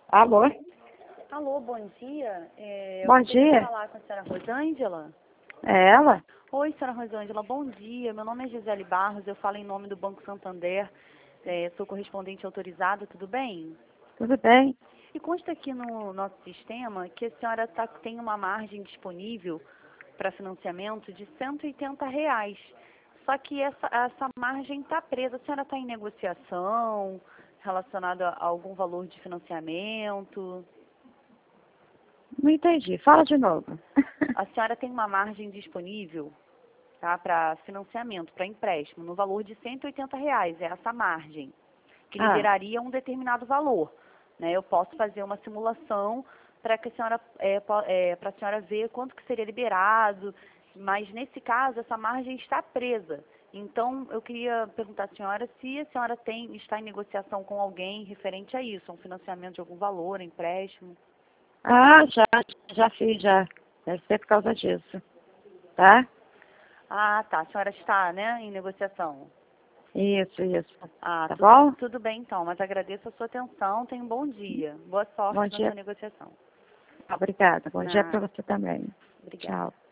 Alô? Alô, bom dia. Bom Eu gostaria dia. de falar com a senhora Rosângela. É ela? Oi, senhora Rosângela, bom dia. Meu nome é Gisele Barros, eu falo em nome do Banco Santander. Sou correspondente autorizada, tudo bem? Tudo bem? E consta aqui no nosso sistema que a senhora tem uma margem disponível para financiamento de R$ 180. Só que essa margem está presa. A senhora está em negociação relacionada a algum valor de financiamento? Não entendi. Fala de novo. A senhora tem uma margem disponível, tá, para financiamento, para empréstimo, no valor de R$ 180, é essa margem, que Ah, liberaria um determinado valor. Né? Eu posso fazer uma simulação para que a senhora, para a senhora ver quanto que seria liberado, mas nesse caso essa margem está presa. Então, eu queria perguntar à senhora se a senhora está em negociação com alguém referente a isso, a um financiamento de algum valor, empréstimo. já fiz, já. Deve ser por causa disso. Tá? Ah, tá. A senhora está, né, em negociação. Isso. Ah, Tá bom? tudo bem então, mas agradeço a sua atenção. Tenha um bom dia. Boa sorte Bom na sua dia. negociação. Obrigada. Bom dia para Ah, você também. obrigada. Tchau.